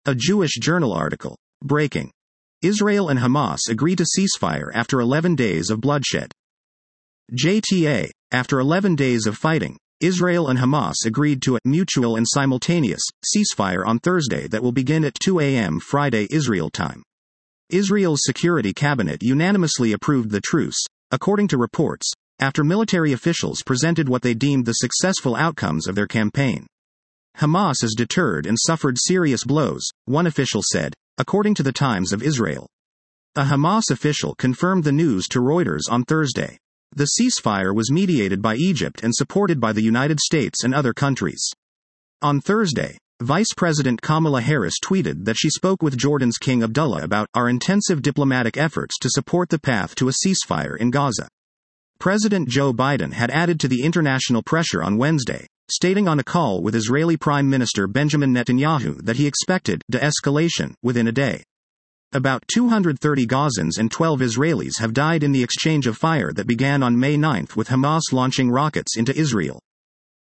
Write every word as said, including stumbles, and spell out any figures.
A Jewish Journal article. Breaking. Israel and Hamas agree to ceasefire after eleven days of bloodshed. J T A. After eleven days of fighting, Israel and Hamas agreed to a mutual and simultaneous ceasefire on Thursday that will begin at two a m Friday Israel time. Israel's Security Cabinet unanimously approved the truce, according to reports, after military officials presented what they deemed the successful outcomes of their campaign. Hamas is deterred and suffered serious blows, one official said, according to the Times of Israel. A Hamas official confirmed the news to Reuters on Thursday. The ceasefire was mediated by Egypt and supported by the United States and other countries. On Thursday, Vice President Kamala Harris tweeted that she spoke with Jordan's King Abdullah about our intensive diplomatic efforts to support the path to a ceasefire in Gaza. President Joe Biden had added to the international pressure on Wednesday, stating on a call with Israeli Prime Minister Benjamin Netanyahu that he expected de-escalation within a day. About two hundred thirty Gazans and twelve Israelis have died in the exchange of fire that began on May ninth with Hamas launching rockets into Israel.